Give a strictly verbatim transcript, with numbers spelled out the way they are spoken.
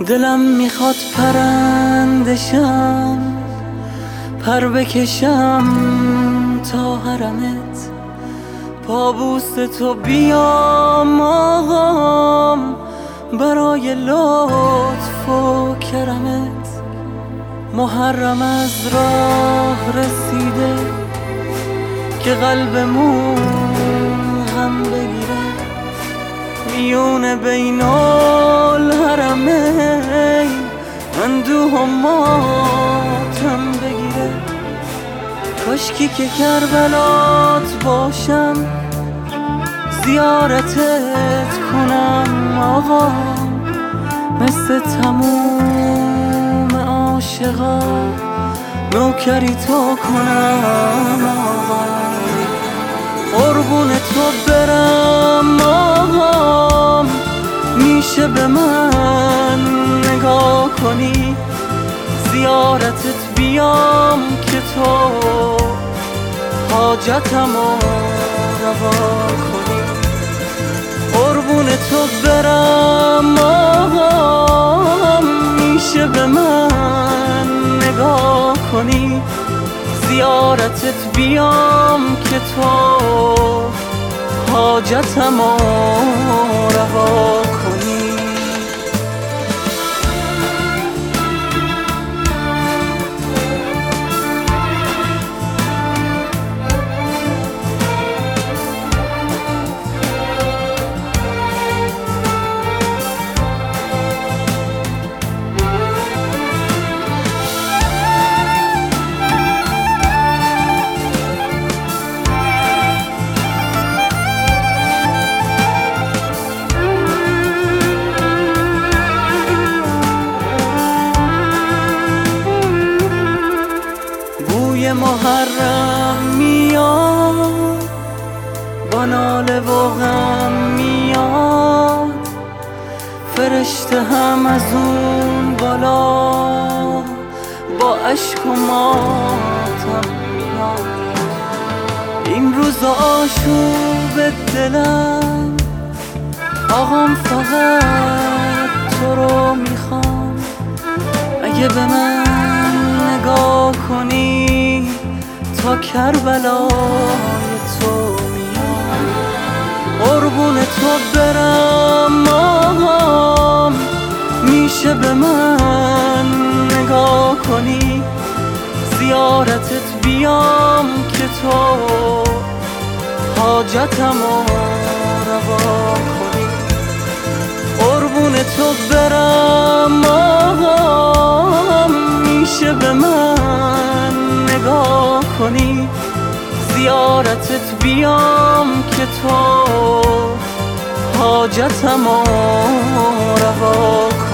دلم میخواد پرندشم، پر بکشم تا حرمت، پابوست تو بیام آقام برای لطف و کرمت. محرم از راه رسیده که قلبمون غم بگیره، میونه بین الحرمین اندوه و ماتم بگیره. کاشکی که کربلات باشم، زیارتت کنم آقا، مثل تموم عاشقا نوکری تو کنم آقا. قربون تو برم آقا، میشه به من نگاه کنی، زیارتت بیام که تو حاجتمو روا کنی. قربون تو برم آقا، میشه به من نگاه کنی، زیارتت بیام که تو حاجتمو روا کنی. محرم میاد با ناله و غم میاد، فرشته هم از اون بالا با عشق و ماتم میاد. این روز آشوب دلم آقام فقط تو رو میخوام، اگه به من نگاه کنی تا کربلای تو میام. قربون تو برم آقا، میشه به من نگاه کنی، زیارتت بیام که تو حاجتمو روا کنی. قربون تو برم آقا، میشه به من نگاه کنی، زیارتت بیام که تو حاجتمو روا کنی.